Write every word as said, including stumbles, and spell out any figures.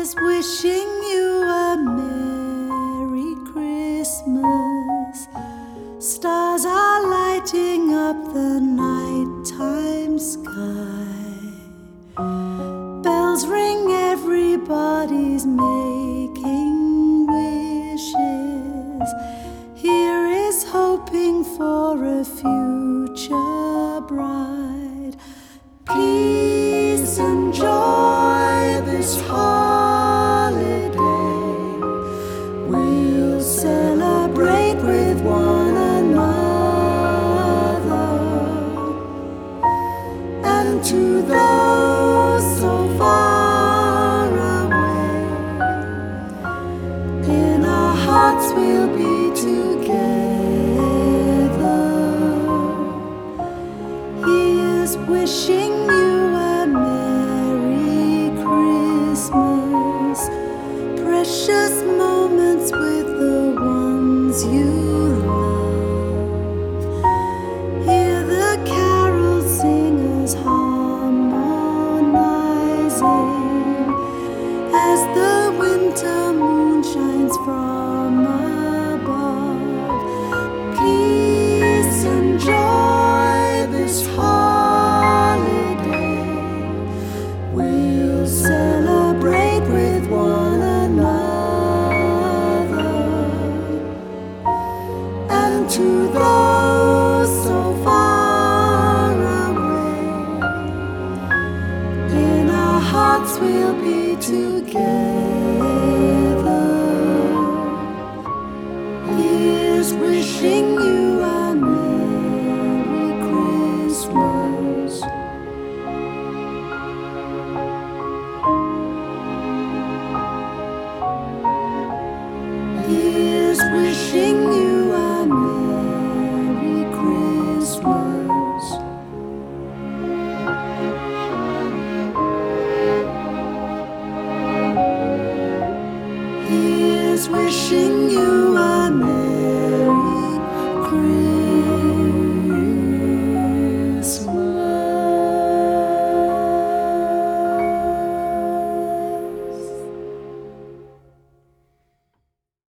wishing you a Merry Christmas. Stars are lighting up the nighttime sky. Bells ring, everybody's making wishes. Here is hoping for a future bride. Peace and joy this holiday. We'll celebrate with one another. And to those so far away, in our hearts we'll be together. Here's wishing you a Merry Christmas. Precious moments with the ones you love. Hear the carol singers harmonizing as the winter moon shines from above. Peace and joy this holiday. We'll celebrate with one another. And to those so far away, in our hearts we'll be together. Here's wishing you a Merry Christmas. Here's wishing you a Merry